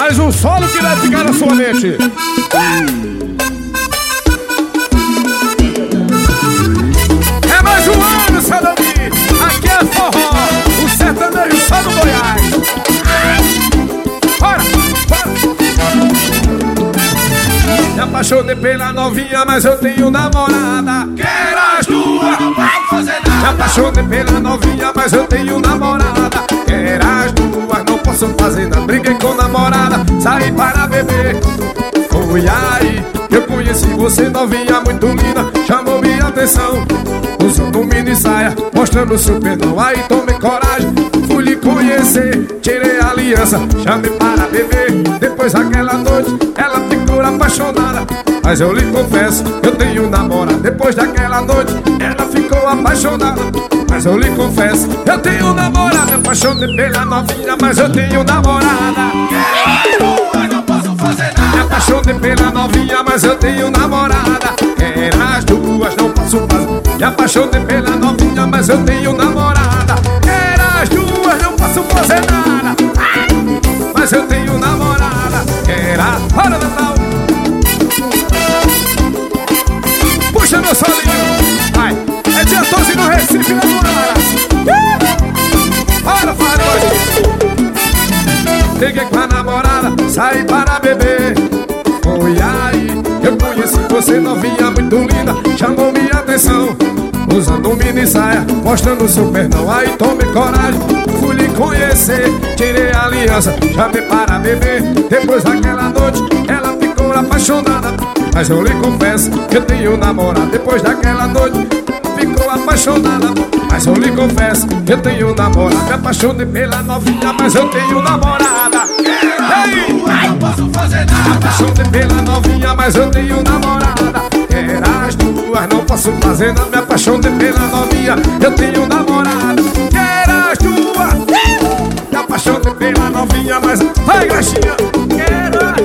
Mais um solo que vai ficar na sua mente. É mais um ano, Sadomi. Aqui é forró, o sertanejo só do Goiás. Bora, bora. Me apaixonei pela novinha, mas eu tenho namorada. Quero as duas, não vai fazer nada. Me apaixonei pela novinha, mas eu tenho namorada. Quero as duas, não posso fazer nada. Briguei com namorada, saí para beber. Foi aí que eu conheci você, novinha muito linda. Chamou minha atenção, usando mini saia, mostrando super não. Aí tomei coragem, fui lhe conhecer. Tirei a aliança, chamei para beber. Depois daquela noite, ela ficou apaixonada. Mas eu lhe confesso, eu tenho namorada. Depois daquela noite, ela ficou apaixonada. Mas eu lhe confesso, eu tenho namorada. Me apaixonei pela novinha, mas eu tenho namorada. Quero não posso fazer nada. Me apaixonei pela novinha, mas eu tenho namorada. Quero as duas, não posso fazer. Me apaixonei pela novinha, mas eu tenho namorada. Quero as duas, não posso fazer nada. Mas eu tenho namorada. Quero a hora Natal. Puxa meu solinho. Vai. É dia 12 no Recife, na Moradas. Bora, farol. Peguei com a namorada, saí para beber. Foi aí eu conheci você, novinha muito linda. Chamou minha atenção, usando mini saia, mostrando super não. Aí tomei coragem, fui lhe conhecer. Tirei a aliança, chamei para beber. Depois daquela noite, ela ficou apaixonada. Mas eu lhe confesso que eu tenho namorada. Depois daquela noite, ficou apaixonada. Mas eu lhe confesso que eu tenho namorada. Me apaixonei pela novinha, mas eu tenho namorada. Ei! Não posso fazer nada. Me apaixonei pela novinha, mas eu tenho namorada. Quero as duas, não posso fazer nada. Me apaixonei pela novinha, eu tenho namorada. Quero as duas. Me apaixonei pela novinha, mas... Vai, Graxinha! Quero